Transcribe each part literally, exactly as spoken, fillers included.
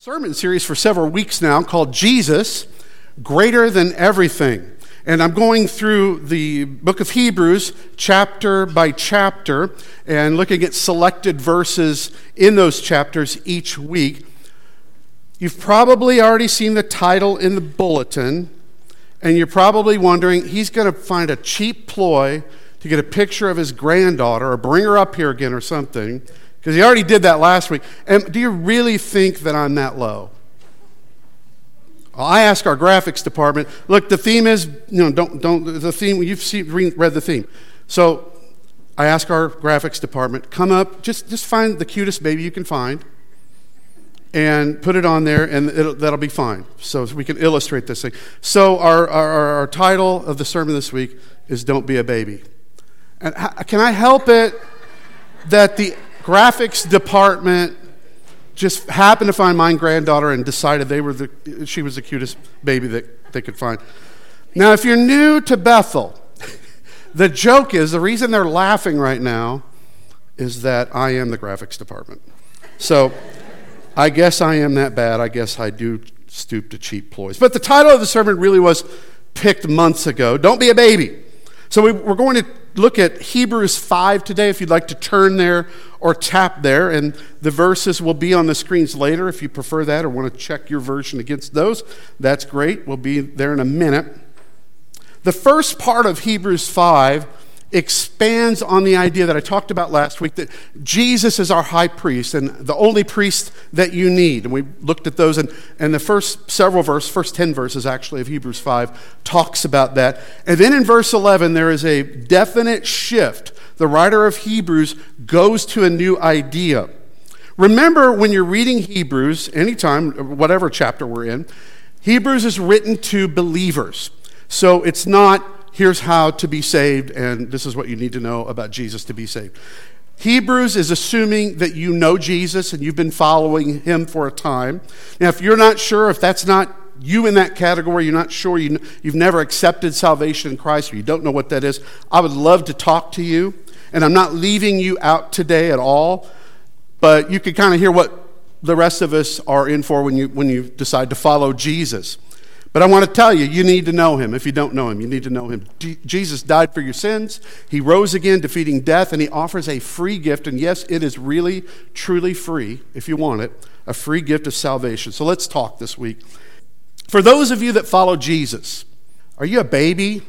Sermon series for several weeks now called Jesus, Greater Than Everything. And I'm going through the book of Hebrews chapter by chapter and looking at selected verses in those chapters each week. You've probably already seen the title in the bulletin, and you're probably wondering, he's going to find a cheap ploy to get a picture of his granddaughter or bring her up here again or something, because he already did that last week. And do you really think that I'm that low? Well, I ask our graphics department, look, the theme is, you know, don't, don't, the theme, you've seen, read the theme. So I ask our graphics department, come up, just, just find the cutest baby you can find and put it on there, and it'll, that'll be fine. So we can illustrate this thing. So our, our, our title of the sermon this week is Don't Be a Baby. And can I help it that the graphics department just happened to find my granddaughter and decided they were the she was the cutest baby that they could find. Now, if you're new to Bethel, the joke is, the reason they're laughing right now is that I am the graphics department. So I guess I am that bad. I guess I do stoop to cheap ploys. But the title of the sermon really was picked months ago, Don't Be a Baby. So we, we're going to look at Hebrews five today, if you'd like to turn there or tap there, and the verses will be on the screens later if you prefer that or want to check your version against those. That's great. We'll be there in a minute. The first part of Hebrews five expands on the idea that I talked about last week, that Jesus is our high priest and the only priest that you need. And we looked at those, and, and the first several verses, first ten verses actually of Hebrews five talks about that. And then in verse eleven, there is a definite shift. The writer of Hebrews goes to a new idea. Remember, when you're reading Hebrews, anytime, whatever chapter we're in, Hebrews is written to believers. So it's not, here's how to be saved, and this is what you need to know about Jesus to be saved. Hebrews is assuming that you know Jesus and you've been following him for a time. Now, if you're not sure, if that's not you in that category, you're not sure, you, you've never accepted salvation in Christ, or you don't know what that is, I would love to talk to you. And I'm not leaving you out today at all, but you can kind of hear what the rest of us are in for when you when you decide to follow Jesus. But I want to tell you, you need to know him. If you don't know him, you need to know him. D- Jesus died for your sins. He rose again, defeating death, and he offers a free gift. And yes, it is really, truly free, if you want it, a free gift of salvation. So let's talk this week. For those of you that follow Jesus, are you a baby?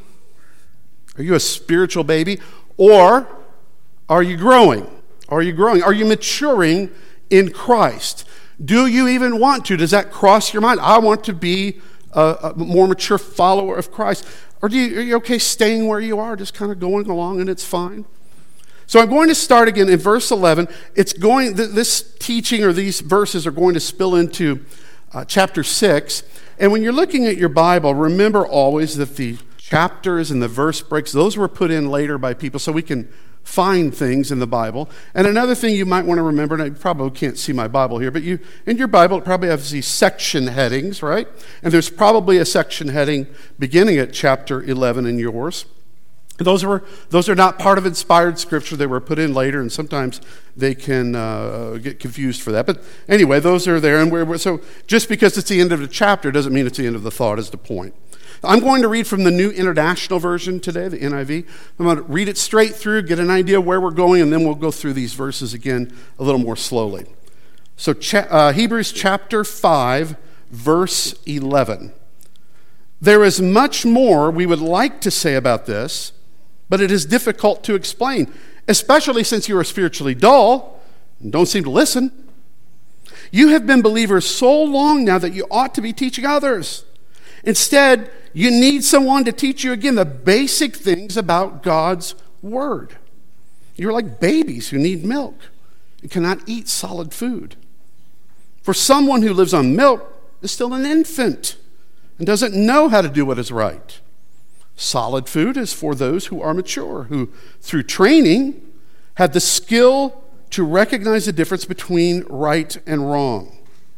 Are you a spiritual baby? Or are you growing? Are you growing? Are you maturing in Christ? Do you even want to? Does that cross your mind? I want to be a, a more mature follower of Christ. Or do you, are you okay staying where you are, just kind of going along and it's fine? So I'm going to start again in verse eleven. It's going, this teaching or these verses are going to spill into uh, chapter six. And when you're looking at your Bible, remember always that the chapters and the verse breaks, those were put in later by people so we can find things in the Bible. And another thing you might want to remember, and I probably can't see my Bible here, but you in your Bible it probably has these section headings, right? And there's probably a section heading beginning at chapter eleven in yours. And those are those are not part of inspired scripture. They were put in later, and sometimes they can uh, get confused for that. But anyway, those are there. And we're, we're, so just because it's the end of the chapter doesn't mean it's the end of the thought, is the point. I'm going to read from the New International Version today, the N I V. I'm going to read it straight through, get an idea where we're going, and then we'll go through these verses again a little more slowly. So cha- uh, Hebrews chapter five, verse eleven. There is much more we would like to say about this, but it is difficult to explain, especially since you are spiritually dull and don't seem to listen. You have been believers so long now that you ought to be teaching others. Instead, you need someone to teach you again the basic things about God's word. You're like babies who need milk and cannot eat solid food. For someone who lives on milk is still an infant and doesn't know how to do what is right. Solid food is for those who are mature, who through training have the skill to recognize the difference between right and wrong.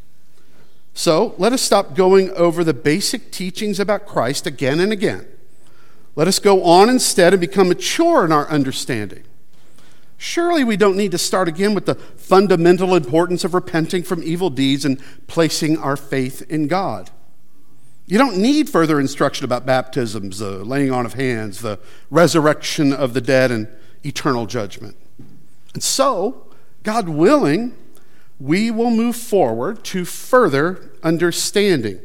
So let us stop going over the basic teachings about Christ again and again. Let us go on instead and become mature in our understanding. Surely we don't need to start again with the fundamental importance of repenting from evil deeds and placing our faith in God. You don't need further instruction about baptisms, the laying on of hands, the resurrection of the dead, and eternal judgment. And so, God willing, we will move forward to further understanding.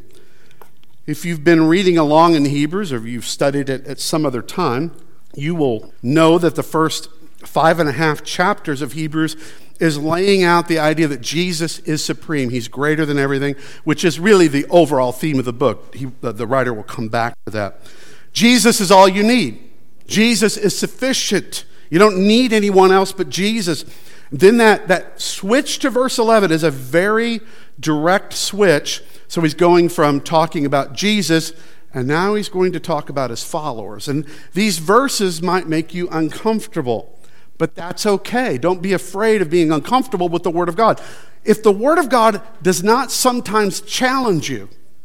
If you've been reading along in Hebrews, or you've studied it at some other time, you will know that the first five and a half chapters of Hebrews is laying out the idea that Jesus is supreme. He's greater than everything, which is really the overall theme of the book. He, the writer will come back to that. Jesus is all you need. Jesus is sufficient. You don't need anyone else but Jesus. Then that, that switch to verse eleven is a very direct switch. So he's going from talking about Jesus, and now he's going to talk about his followers. And these verses might make you uncomfortable, but that's okay. Don't be afraid of being uncomfortable with the Word of God. If the Word of God does not sometimes challenge you,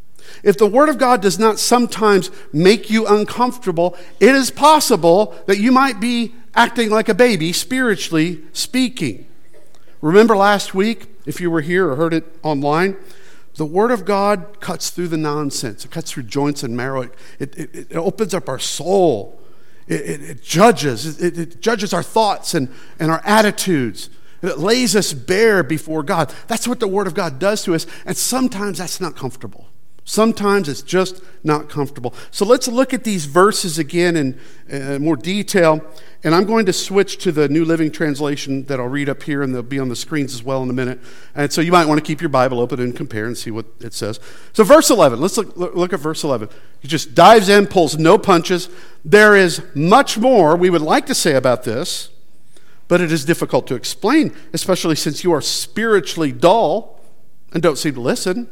if the Word of God does not sometimes make you uncomfortable, it is possible that you might be acting like a baby, spiritually speaking. Remember last week, if you were here or heard it online, the Word of God cuts through the nonsense. It cuts through joints and marrow. It, it, it, it opens up our soul. It, it, it judges. It, it judges our thoughts and, and our attitudes. It lays us bare before God. That's what the Word of God does to us. And sometimes that's not comfortable. Sometimes it's just not comfortable. So let's look at these verses again in uh, more detail. And I'm going to switch to the New Living Translation that I'll read up here, and they'll be on the screens as well in a minute. And so you might want to keep your Bible open and compare and see what it says. So verse eleven, let's look, look at verse eleven. He just dives in, pulls no punches. There is much more we would like to say about this, but it is difficult to explain, especially since you are spiritually dull and don't seem to listen.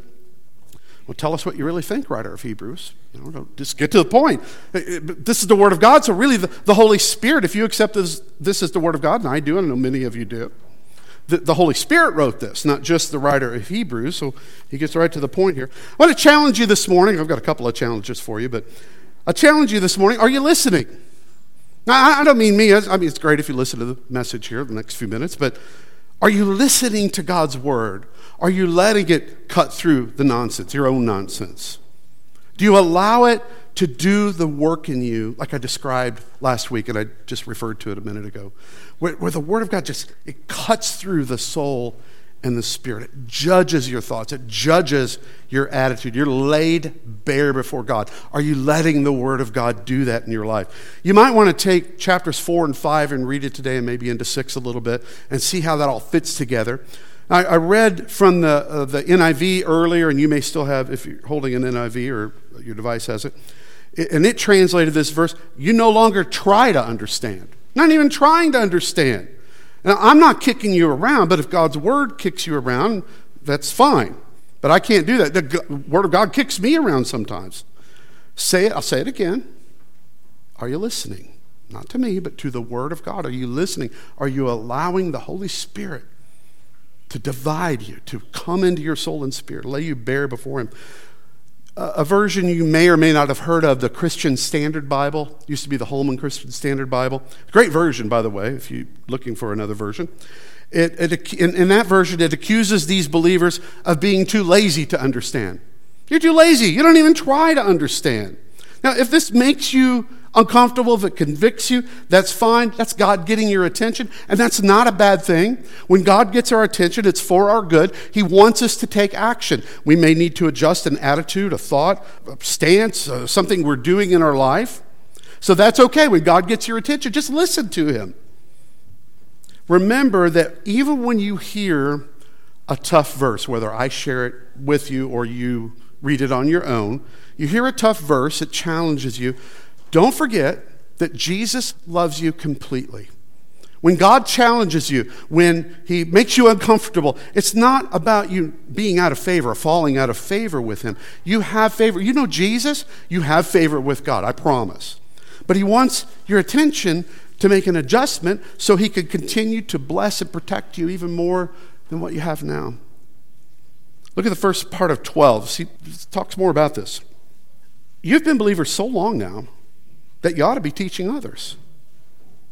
Well, tell us what you really think, writer of Hebrews. You know, don't just get to the point. This is the Word of God, so really the, the Holy Spirit, if you accept this, this is the Word of God, and I do, and I know many of you do, the, the Holy Spirit wrote this, not just the writer of Hebrews, so he gets right to the point here. I want to challenge you this morning. I've got a couple of challenges for you, but I challenge you this morning. Are you listening? Now, I don't mean me. I mean, it's great if you listen to the message here the next few minutes, but are you listening to God's Word? Are you letting it cut through the nonsense, your own nonsense? Do you allow it to do the work in you, like I described last week, and I just referred to it a minute ago, where, where the Word of God just, it cuts through the soul and the spirit. It judges your thoughts. It judges your attitude. You're laid bare before God. Are you letting the Word of God do that in your life? You might want to take chapters four and five and read it today, and maybe into six a little bit, and see how that all fits together. I, I read from the uh, the N I V earlier, and you may still have, if you're holding an N I V or your device has it, it and it translated this verse, you no longer try to understand. Not even trying to understand. Now, I'm not kicking you around, but if God's Word kicks you around, that's fine. But I can't do that. The Word of God kicks me around sometimes. Say it, I'll say it again. Are you listening? Not to me, but to the Word of God. Are you listening? Are you allowing the Holy Spirit to divide you, to come into your soul and spirit, lay you bare before Him? A version you may or may not have heard of, the Christian Standard Bible. It used to be the Holman Christian Standard Bible. Great version, by the way, if you're looking for another version. It, it, in, in that version, it accuses these believers of being too lazy to understand. You're too lazy. You don't even try to understand. Now, if this makes you uncomfortable, if it convicts you, that's fine. That's God getting your attention, and that's not a bad thing. When God gets our attention, it's for our good. He wants us to take action. We may need to adjust an attitude, a thought, a stance, uh, something we're doing in our life. So that's okay. When God gets your attention, just listen to Him. Remember that even when you hear a tough verse, whether I share it with you or you read it on your own, you hear a tough verse, it challenges you. Don't forget that Jesus loves you completely. When God challenges you, when He makes you uncomfortable, it's not about you being out of favor or falling out of favor with Him. You have favor. You know Jesus, you have favor with God, I promise. But He wants your attention to make an adjustment so He could continue to bless and protect you even more than what you have now. Look at the first part of twelve. See, it talks more about this. You've been believers so long now that you ought to be teaching others.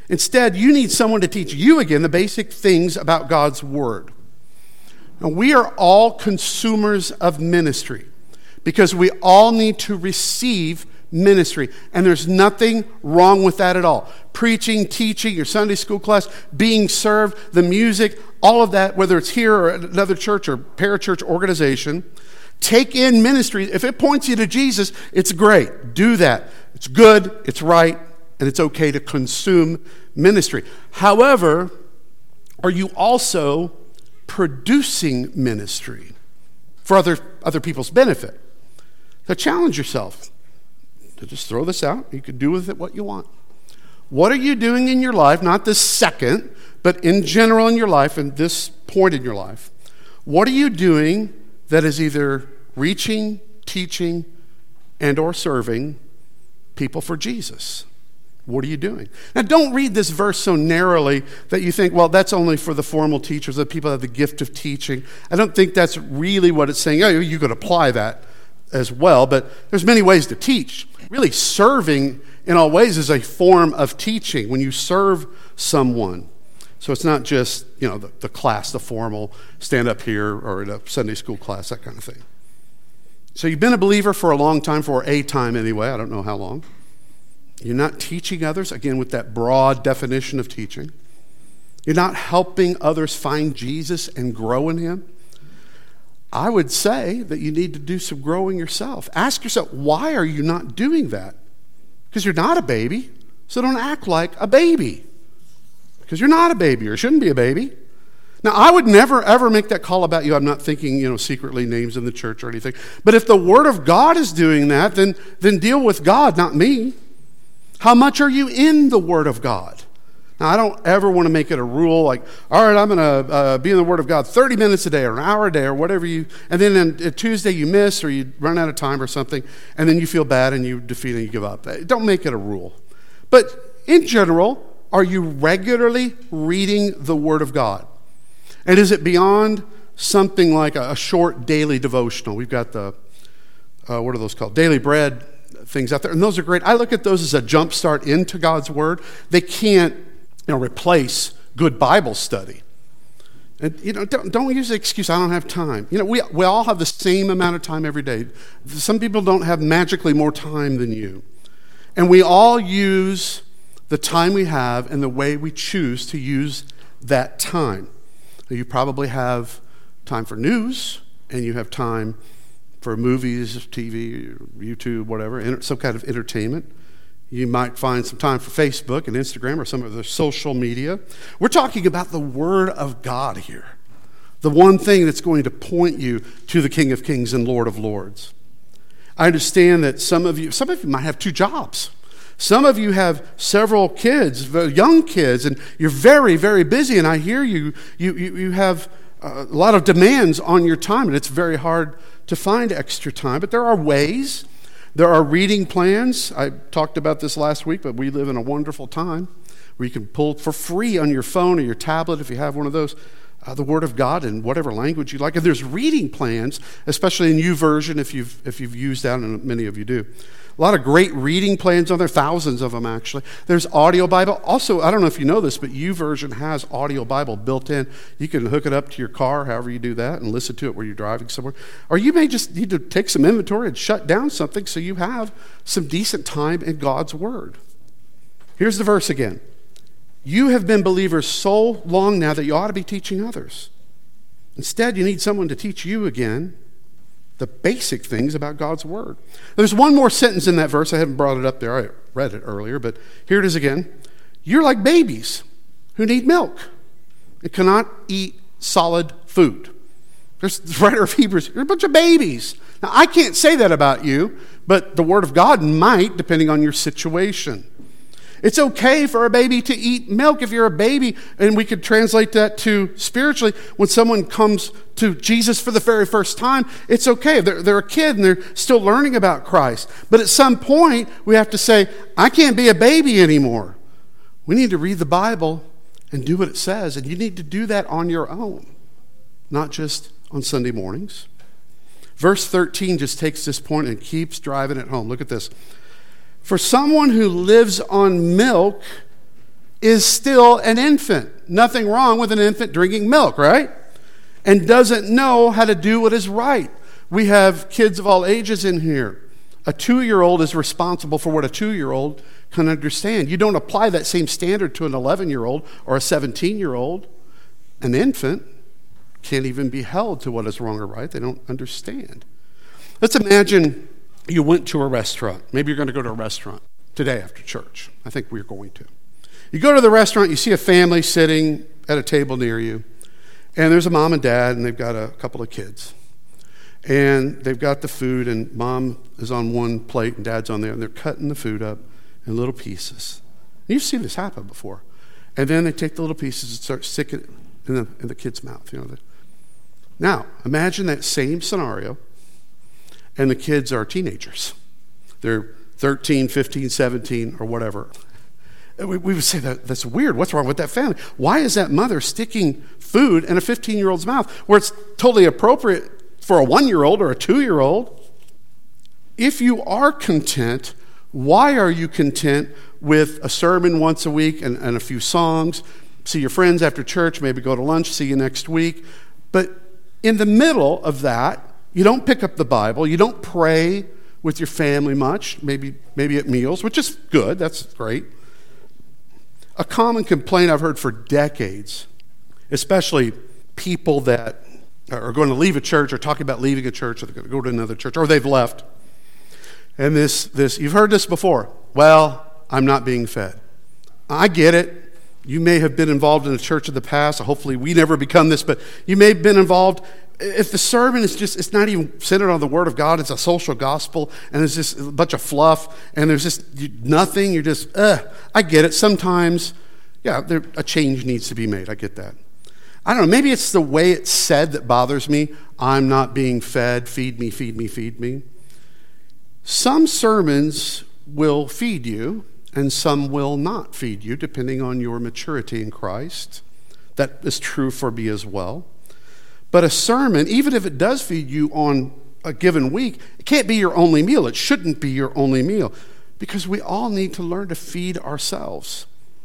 Instead, you need someone to teach you again the basic things about God's Word. Now, we are all consumers of ministry because we all need to receive ministry. And there's nothing wrong with that at all. Preaching, teaching, your Sunday school class, being served, the music, all of that, whether it's here or at another church or parachurch organization, take in ministry. If it points you to Jesus, it's great. Do that. It's good, it's right, and it's okay to consume ministry. However, are you also producing ministry for other, other people's benefit? So challenge yourself. To just throw this out. You can do with it what you want. What are you doing in your life, not this second, but in general in your life, and this point in your life? What are you doing that is either reaching, teaching, and or serving people for Jesus? What are you doing? Now, don't read this verse so narrowly that you think, well, that's only for the formal teachers, the people that have the gift of teaching. I don't think that's really what it's saying. Oh, you could apply that as well, but there's many ways to teach. Really, serving in all ways is a form of teaching when you serve someone. So it's not just, you know, the, the class, the formal, stand up here or in a Sunday school class, that kind of thing. So you've been a believer for a long time, for a time anyway, I don't know how long. You're not teaching others, again, with that broad definition of teaching. You're not helping others find Jesus and grow in him. I would say that you need to do some growing yourself. Ask yourself, why are you not doing that? Because you're not a baby, so don't act like a baby. Because you're not a baby, or shouldn't be a baby. Now, I would never, ever make that call about you. I'm not thinking, you know, secretly names in the church or anything. But if the Word of God is doing that, then, then deal with God, not me. How much are you in the Word of God? Now, I don't ever want to make it a rule like, all right, I'm going to uh, be in the Word of God thirty minutes a day or an hour a day or whatever you, and then on a Tuesday you miss or you run out of time or something, and then you feel bad and you defeat and you give up. Don't make it a rule. But in general, are you regularly reading the Word of God? And is it beyond something like a, a short daily devotional? We've got the, uh, what are those called? Daily Bread things out there, and those are great. I look at those as a jump start into God's Word. They can't, you know, replace good Bible study. And, you know, don't, don't use the excuse, I don't have time. You know, we, we all have the same amount of time every day. Some people don't have magically more time than you. And we all use the time we have and the way we choose to use that time. You probably have time for news, and you have time for movies, T V, YouTube, whatever, some kind of entertainment. You might find some time for Facebook and Instagram or some of the social media. We're talking about the Word of God here, the one thing that's going to point you to the King of Kings and Lord of Lords. I understand that some of you, some of you might have two jobs. Some of you have several kids, young kids, and you're very, very busy. And I hear you, you, you, you have a lot of demands on your time, and it's very hard to find extra time. But there are ways. There are reading plans. I talked about this last week, but we live in a wonderful time where you can pull for free on your phone or your tablet, if you have one of those, uh, the Word of God in whatever language you like. And there's reading plans, especially in YouVersion, if you've if you've used that, and many of you do. A lot of great reading plans on there, thousands of them actually. There's Audio Bible. Also, I don't know if you know this, but YouVersion has Audio Bible built in. You can hook it up to your car, however you do that, and listen to it where you're driving somewhere. Or you may just need to take some inventory and shut down something so you have some decent time in God's Word. Here's the verse again. You have been believers so long now that you ought to be teaching others. Instead, you need someone to teach you again the basic things about God's Word. There's one more sentence in that verse. I haven't brought it up there. I read it earlier, but here it is again. You're like babies who need milk and cannot eat solid food. There's the writer of Hebrews. You're a bunch of babies. Now, I can't say that about you, but the Word of God might, depending on your situation. It's okay for a baby to eat milk if you're a baby, and we could translate that to spiritually. When someone comes to Jesus for the very first time, it's okay. They're, they're a kid and they're still learning about Christ. But at some point, we have to say, I can't be a baby anymore. We need to read the Bible and do what it says, and you need to do that on your own, not just on Sunday mornings. Verse thirteen just takes this point and keeps driving it home. Look at this. For someone who lives on milk is still an infant. Nothing wrong with an infant drinking milk, right? And doesn't know how to do what is right. We have kids of all ages in here. A two-year-old is responsible for what a two-year-old can understand. You don't apply that same standard to an eleven-year-old or a seventeen-year-old. An infant can't even be held to what is wrong or right. They don't understand. Let's imagine you went to a restaurant. Maybe you're going to go to a restaurant today after church. I think we're going to. You go to the restaurant, you see a family sitting at a table near you, and there's a mom and dad, and they've got a couple of kids. And they've got the food, and mom is on one plate, and dad's on there, and they're cutting the food up in little pieces. And you've seen this happen before. And then they take the little pieces and start sticking it in the, in the kid's mouth. You know. The, now, imagine that same scenario, and the kids are teenagers. They're thirteen, fifteen, seventeen, or whatever. We, we would say that that's weird. What's wrong with that family? Why is that mother sticking food in a fifteen-year-old's mouth where it's totally appropriate for a one-year-old or a two-year-old? If you are content, why are you content with a sermon once a week and, and a few songs? See your friends after church, maybe go to lunch, see you next week. But in the middle of that, you don't pick up the Bible, you don't pray with your family much, maybe maybe at meals, which is good, that's great. A common complaint I've heard for decades, especially people that are going to leave a church or talking about leaving a church, or they're going to go to another church, or they've left. And this, this, you've heard this before. Well, I'm not being fed. I get it. You may have been involved in a church in the past. Hopefully we never become this, but you may have been involved. If the sermon is just, it's not even centered on the Word of God, it's a social gospel, and it's just a bunch of fluff, and there's just nothing, you're just, ugh. I get it. Sometimes, yeah, there, a change needs to be made. I get that. I don't know, maybe it's the way it's said that bothers me. I'm not being fed. Feed me, feed me, feed me. Some sermons will feed you, and some will not feed you, depending on your maturity in Christ. That is true for me as well. But a sermon, even if it does feed you on a given week, it can't be your only meal. It shouldn't be your only meal, because we all need to learn to feed ourselves.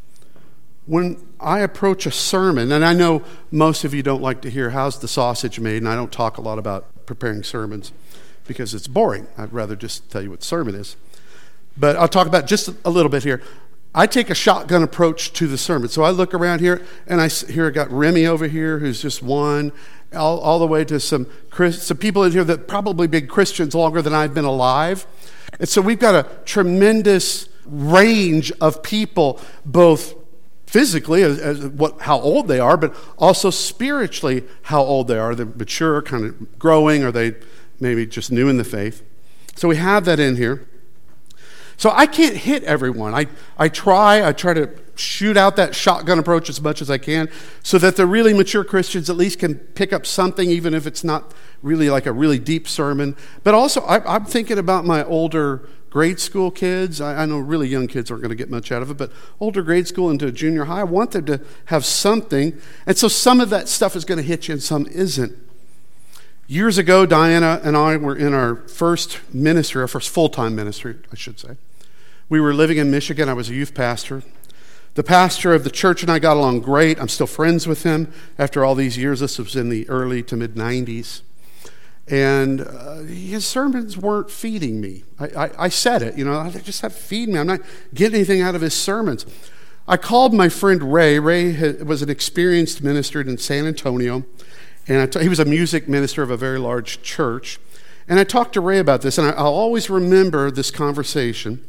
When I approach a sermon, and I know most of you don't like to hear how's the sausage made, and I don't talk a lot about preparing sermons because it's boring. I'd rather just tell you what sermon is. But I'll talk about just a little bit here. I take a shotgun approach to the sermon. So I look around here, and I here I got Remy over here, who's just one, all, all the way to some some people in here that probably been Christians longer than I've been alive. And so we've got a tremendous range of people, both physically, as, as what how old they are, but also spiritually how old they are. They're mature, kind of growing, or they maybe just new in the faith. So we have that in here. So I can't hit everyone. I, I try, I try to shoot out that shotgun approach as much as I can so that the really mature Christians at least can pick up something, even if it's not really like a really deep sermon. But also, I, I'm thinking about my older grade school kids. I, I know really young kids aren't going to get much out of it, but older grade school into junior high, I want them to have something. And so some of that stuff is going to hit you and some isn't. Years ago, Diana and I were in our first ministry, our first full-time ministry, I should say. We were living in Michigan. I was a youth pastor. The pastor of the church and I got along great. I'm still friends with him after all these years. This was in the early to mid-nineties. And uh, his sermons weren't feeding me. I, I, I said it, you know, I just have to feed me. I'm not getting anything out of his sermons. I called my friend Ray. Ray had, was an experienced minister in San Antonio. And I t- he was a music minister of a very large church. And I talked to Ray about this, and I, I'll always remember this conversation.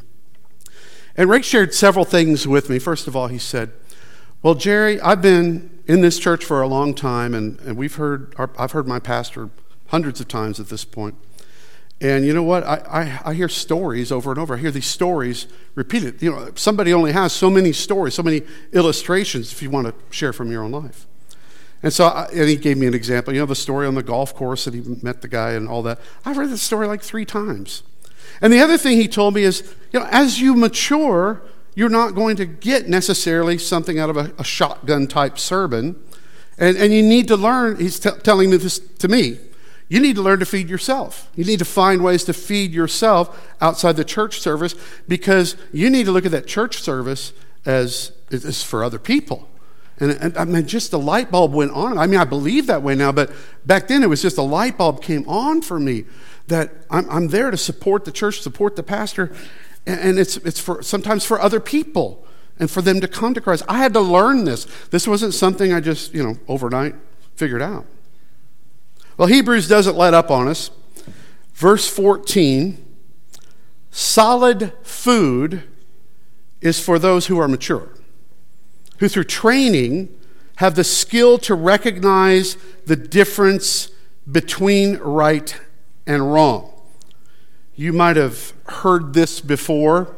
And Ray shared several things with me. First of all, he said, well, Jerry, I've been in this church for a long time, and, and we've heard, our, I've heard my pastor hundreds of times at this point. And you know what? I, I, I hear stories over and over. I hear these stories repeated. You know, somebody only has so many stories, so many illustrations if you want to share from your own life. And so, I, and he gave me an example. You know, the story on the golf course that he met the guy and all that. I've read this story like three times. And the other thing he told me is, you know, as you mature, you're not going to get necessarily something out of a, a shotgun type sermon. And, and you need to learn, he's t- telling me this to me, you need to learn to feed yourself. You need to find ways to feed yourself outside the church service, because you need to look at that church service as it's for other people. And, and I mean, just the light bulb went on. I mean, I believe that way now, but back then it was just a light bulb came on for me that I'm, I'm there to support the church, support the pastor, and, and it's it's for sometimes for other people and for them to come to Christ. I had to learn this. This wasn't something I just, you know, overnight figured out. Well, Hebrews doesn't let up on us. Verse fourteen, solid food is for those who are mature, who through training have the skill to recognize the difference between right and wrong. You might have heard this before,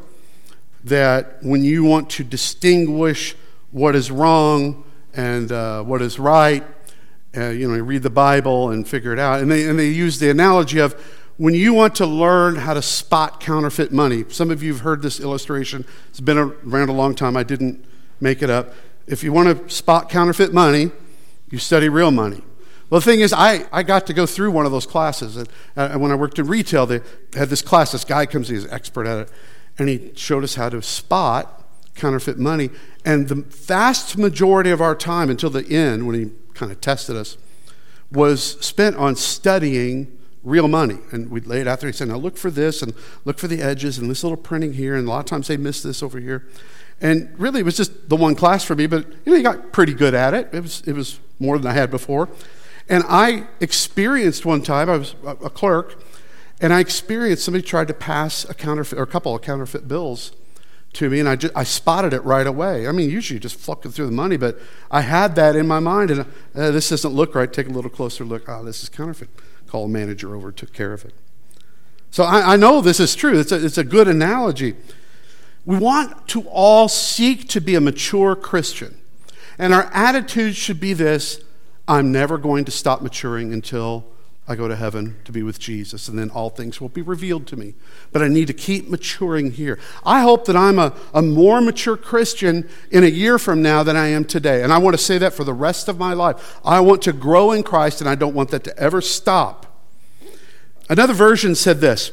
that when you want to distinguish what is wrong and uh, what is right, uh, you know, you read the Bible and figure it out. And they, and they use the analogy of when you want to learn how to spot counterfeit money. Some of you have heard this illustration. It's been around a long time. I didn't make it up. If you want to spot counterfeit money, you study real money. Well, the thing is, I, I got to go through one of those classes. And uh, when I worked in retail, they had this class. This guy comes, he's an expert at it, and he showed us how to spot counterfeit money. And the vast majority of our time until the end, when he kind of tested us, was spent on studying real money. And we'd lay it out there. He said, now look for this and look for the edges and this little printing here. And a lot of times they miss this over here. And really, it was just the one class for me, but you know, he got pretty good at it. It was it was more than I had before. And I experienced one time, I was a clerk, and I experienced somebody tried to pass a counterfeit, or a couple of counterfeit bills to me, and I, just, I spotted it right away. I mean, usually you just flucking through the money, but I had that in my mind, and uh, this doesn't look right. Take a little closer look. Oh, this is counterfeit. Call a manager over, took care of it. So I, I know this is true. It's a, it's a good analogy. We want to all seek to be a mature Christian, and our attitude should be this: I'm never going to stop maturing until I go to heaven to be with Jesus, and then all things will be revealed to me. But I need to keep maturing here. I hope that I'm a, a more mature Christian in a year from now than I am today. And I want to say that for the rest of my life. I want to grow in Christ, and I don't want that to ever stop. Another version said this: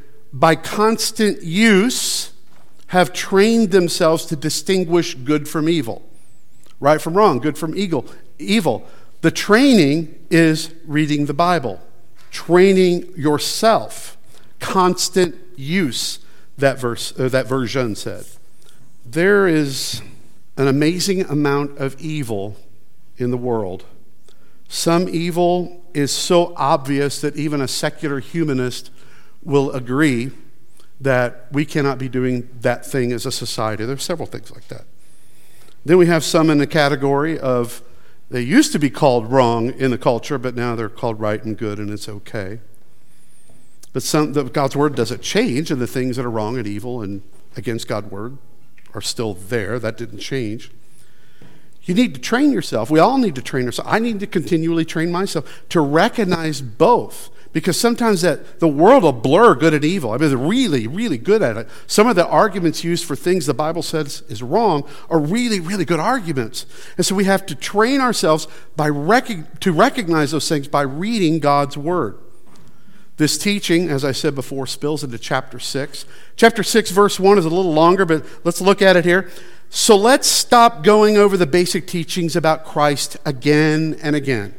by constant use have trained themselves to distinguish good from evil, right from wrong, good from evil. evil. The training is reading the Bible, training yourself, constant use, that verse, or that version said. There is an amazing amount of evil in the world. Some evil is so obvious that even a secular humanist will agree that we cannot be doing that thing as a society. There are several things like that. Then we have some in the category of, they used to be called wrong in the culture, but now they're called right and good, and it's okay. But some, the, God's word doesn't change, and the things that are wrong and evil and against God's word are still there. That didn't change. You need to train yourself. We all need to train ourselves. I need to continually train myself to recognize both, because sometimes that the world will blur good and evil. I mean, they're really, really good at it. Some of the arguments used for things the Bible says is wrong are really, really good arguments. And so we have to train ourselves by rec- to recognize those things by reading God's word. This teaching, as I said before, spills into chapter six. Chapter six, verse one is a little longer, but let's look at it here. So let's stop going over the basic teachings about Christ again and again.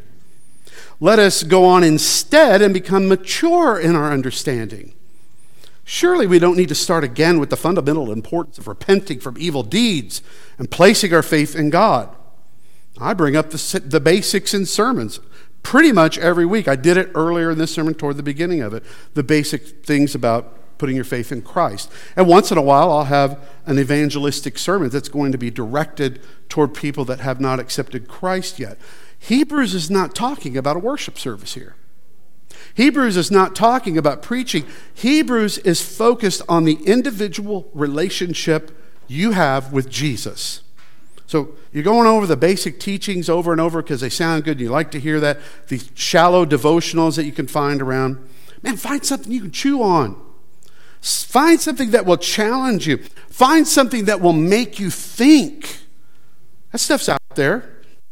Let us go on instead and become mature in our understanding. Surely we don't need to start again with the fundamental importance of repenting from evil deeds and placing our faith in God. I bring up the, the basics in sermons pretty much every week. I did it earlier in this sermon toward the beginning of it. The basic things about putting your faith in Christ. And once in a while, I'll have an evangelistic sermon that's going to be directed toward people that have not accepted Christ yet. Hebrews is not talking about a worship service here. Hebrews is not talking about preaching. Hebrews is focused on the individual relationship you have with Jesus. So you're going over the basic teachings over and over because they sound good and you like to hear that. These shallow devotionals that you can find around. Man, find something you can chew on. Find something that will challenge you. Find something that will make you think. That stuff's out there.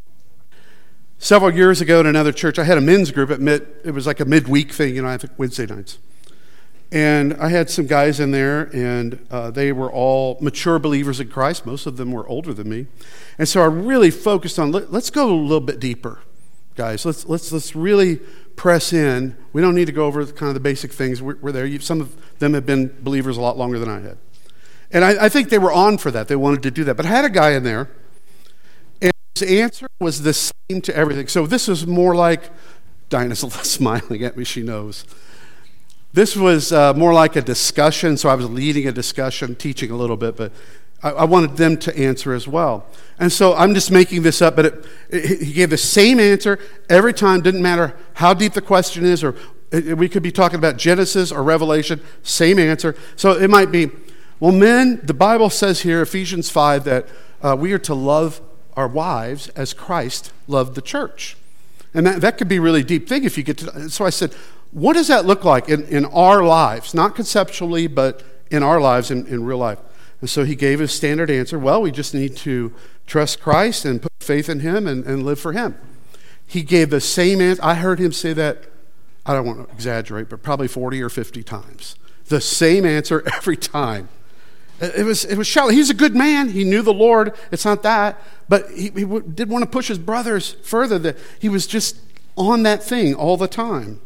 Several years ago in another church, I had a men's group at mid, it was like a midweek thing, you know, I think Wednesday nights. And I had some guys in there, and uh, they were all mature believers in Christ. Most of them were older than me. And so I really focused on, let, let's go a little bit deeper, guys. Let's let's let's really press in. We don't need to go over kind of the basic things. We're, we're there. You, some of them have been believers a lot longer than I had. And I, I think they were on for that. They wanted to do that. But I had a guy in there, and his answer was the same to everything. So this was more like, Dinah's smiling at me, she knows. This was uh, more like a discussion, so I was leading a discussion, teaching a little bit, but I, I wanted them to answer as well. And so I'm just making this up, but it, it, he gave the same answer every time. Didn't matter how deep the question is, or it, we could be talking about Genesis or Revelation, same answer. So it might be, well, men, the Bible says here, Ephesians five, that uh, we are to love our wives as Christ loved the church. And that, that could be a really deep thing if you get to, so I said, what does that look like in, in our lives? Not conceptually, but in our lives, in, in real life. And so he gave his standard answer, well, we just need to trust Christ and put faith in him and, and live for him. He gave the same answer. I heard him say that, I don't want to exaggerate, but probably forty or fifty times. The same answer every time. It was it was shallow. He's a good man. He knew the Lord. It's not that. But he, he did want to push his brothers further. That he was just on that thing all the time.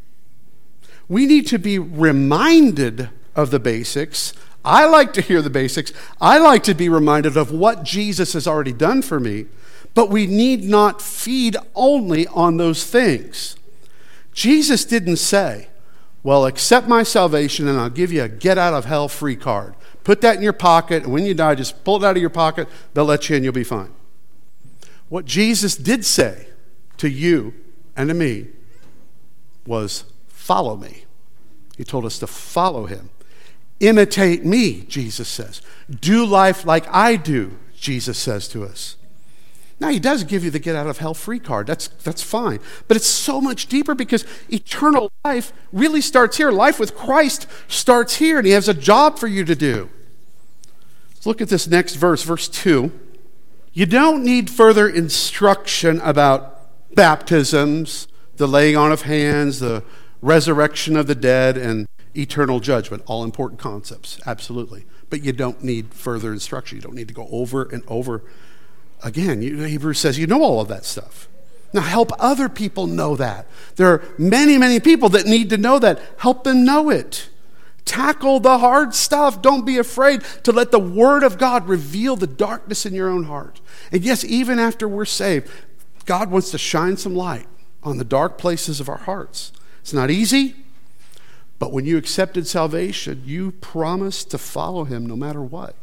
We need to be reminded of the basics. I like to hear the basics. I like to be reminded of what Jesus has already done for me. But we need not feed only on those things. Jesus didn't say, well, accept my salvation and I'll give you a get out of hell free card. Put that in your pocket, and when you die, just pull it out of your pocket. They'll let you in, you'll be fine. What Jesus did say to you and to me was, follow me. He told us to follow him. Imitate me, Jesus says. Do life like I do, Jesus says to us. Now, he does give you the get out of hell free card. That's, that's fine. But it's so much deeper because eternal life really starts here. Life with Christ starts here, and he has a job for you to do. Let's look at this next verse, verse two. You don't need further instruction about baptisms, the laying on of hands, the resurrection of the dead, and eternal judgment. All important concepts, absolutely. But you don't need further instruction. You don't need to go over and over again. You, Hebrews says you know all of that stuff. Now help other people know that. There are many, many people that need to know that. Help them know it. Tackle the hard stuff. Don't be afraid to let the Word of God reveal the darkness in your own heart. And yes, even after we're saved, God wants to shine some light on the dark places of our hearts. It's not easy, but when you accepted salvation, you promised to follow him no matter what.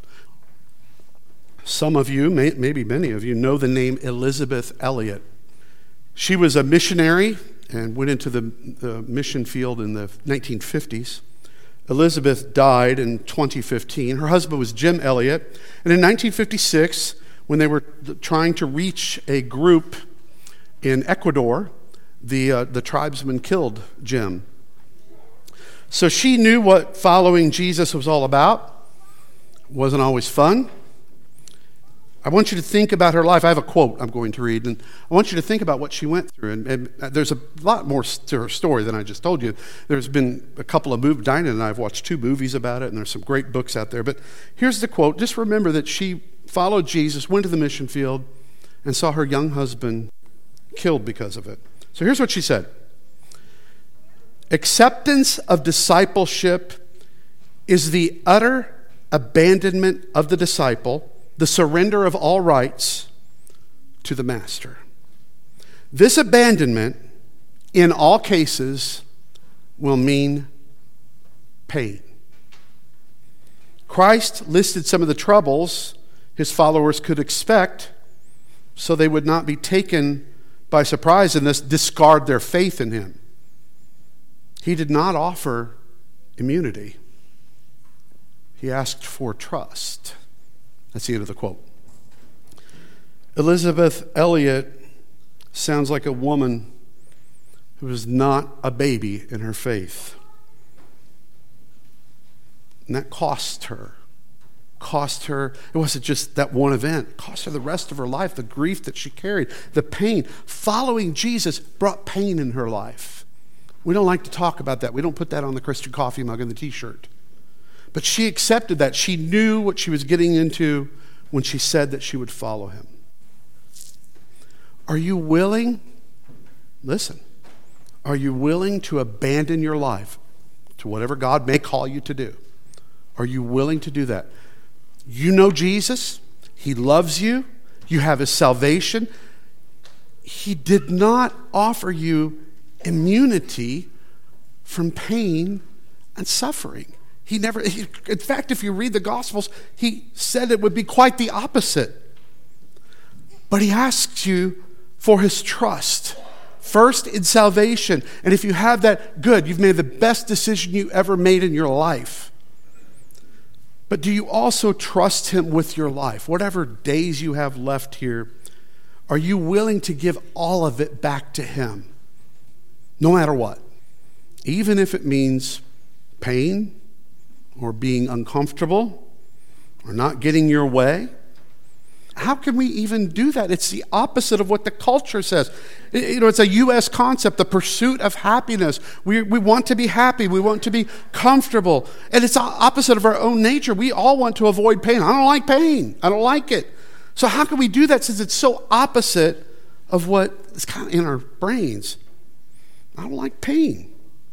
Some of you, may, maybe many of you, know the name Elisabeth Elliot. She was a missionary and went into the, the mission field in the nineteen fifties. Elizabeth died in twenty fifteen. Her husband was Jim Elliot. And in nineteen fifty-six, when they were trying to reach a group in Ecuador, the, uh, the tribesmen killed Jim. So she knew what following Jesus was all about. It wasn't always fun. I want you to think about her life. I have a quote I'm going to read, and I want you to think about what she went through. And, and there's a lot more to her story than I just told you. There's been a couple of movies. Dinah and I have watched two movies about it, and there's some great books out there. But here's the quote. Just remember that she followed Jesus, went to the mission field, and saw her young husband killed because of it. So here's what she said. Acceptance of discipleship is the utter abandonment of the disciple, the surrender of all rights to the master. This abandonment, in all cases, will mean pain. Christ listed some of the troubles his followers could expect so they would not be taken by surprise and thus discard their faith in him. He did not offer immunity. He asked for trust. That's the end of the quote. Elisabeth Elliot sounds like a woman who is not a baby in her faith. And that cost her. Cost her, it wasn't just that one event. It cost her the rest of her life, the grief that she carried, the pain. Following Jesus brought pain in her life. We don't like to talk about that. We don't put that on the Christian coffee mug and the t-shirt. But she accepted that. She knew what she was getting into when she said that she would follow him. Are you willing? Listen. Are you willing to abandon your life to whatever God may call you to do? Are you willing to do that? You know Jesus. He loves you. You have his salvation. He did not offer you immunity from pain and suffering. He never, he, in fact, if you read the Gospels, he said it would be quite the opposite. But he asks you for his trust. First in salvation. And if you have that, good. You've made the best decision you ever made in your life. But do you also trust him with your life? Whatever days you have left here, are you willing to give all of it back to him? No matter what. Even if it means pain or being uncomfortable or not getting your way. How can we even do that? It's the opposite of what the culture says. You know, it's a U S concept, the pursuit of happiness. We, we want to be happy. We want to be comfortable. And it's the opposite of our own nature. We all want to avoid pain. I don't like pain. I don't like it. So how can we do that since it's so opposite of what is kind of in our brains? I don't like pain.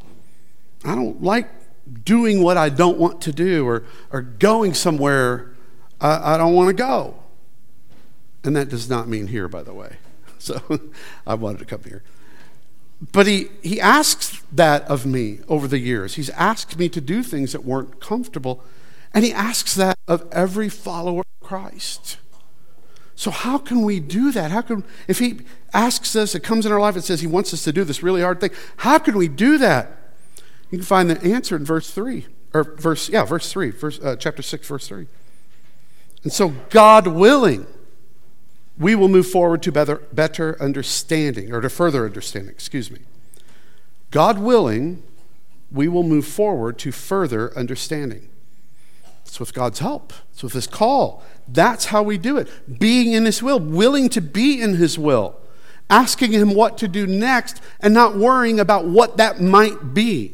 I don't like doing what I don't want to do or, or going somewhere I, I don't want to go. And that does not mean here, by the way. So I wanted to come here. But he, he asks that of me over the years. He's asked me to do things that weren't comfortable. And he asks that of every follower of Christ. So how can we do that? How can, if he asks us, it comes in our life and says he wants us to do this really hard thing, how can we do that? You can find the answer in verse three. Or verse, yeah, verse three, verse, uh, chapter six, verse three. And so God willing, we will move forward to better, better understanding, or to further understanding, excuse me. God willing, we will move forward to further understanding. It's with God's help. It's with his call. That's how we do it. Being in his will, willing to be in his will. Asking him what to do next and not worrying about what that might be.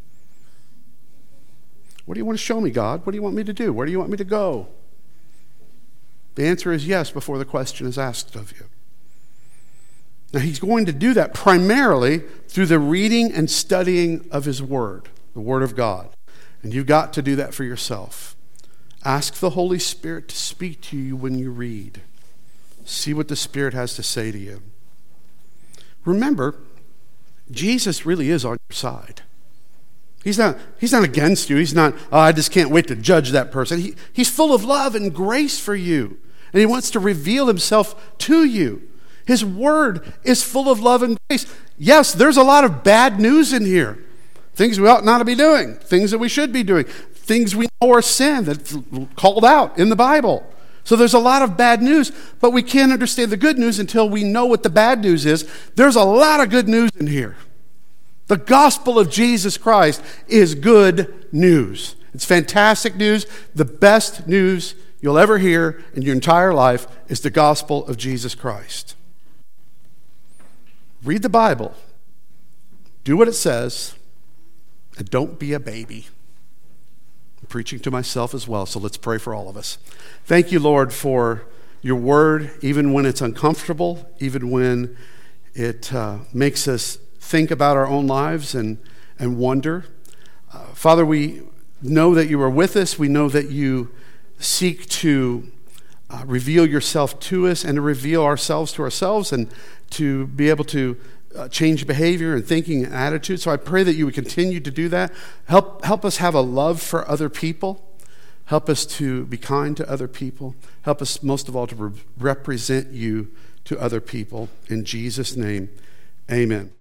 What do you want to show me, God? What do you want me to do? Where do you want me to go? The answer is yes before the question is asked of you. Now, he's going to do that primarily through the reading and studying of his word, the word of God. And you've got to do that for yourself. Ask the Holy Spirit to speak to you when you read. See what the Spirit has to say to you. Remember, Jesus really is on your side. He's not, he's not against you. He's not, oh, I just can't wait to judge that person. He, he's full of love and grace for you. And he wants to reveal himself to you. His word is full of love and grace. Yes, there's a lot of bad news in here. Things we ought not to be doing. Things that we should be doing. Things we know are sin that's called out in the Bible. So there's a lot of bad news, but we can't understand the good news until we know what the bad news is. There's a lot of good news in here. The gospel of Jesus Christ is good news. It's fantastic news. The best news you'll ever hear in your entire life is the gospel of Jesus Christ. Read the Bible. Do what it says. And don't be a baby. I'm preaching to myself as well, so let's pray for all of us. Thank you, Lord, for your word, even when it's uncomfortable, even when it uh, makes us think about our own lives and, and wonder. Uh, Father, we know that you are with us. We know that you seek to uh, reveal yourself to us and to reveal ourselves to ourselves and to be able to uh, change behavior and thinking and attitude. So I pray that you would continue to do that. Help, help us have a love for other people. Help us to be kind to other people. Help us most of all to re- represent you to other people. In Jesus' name, amen.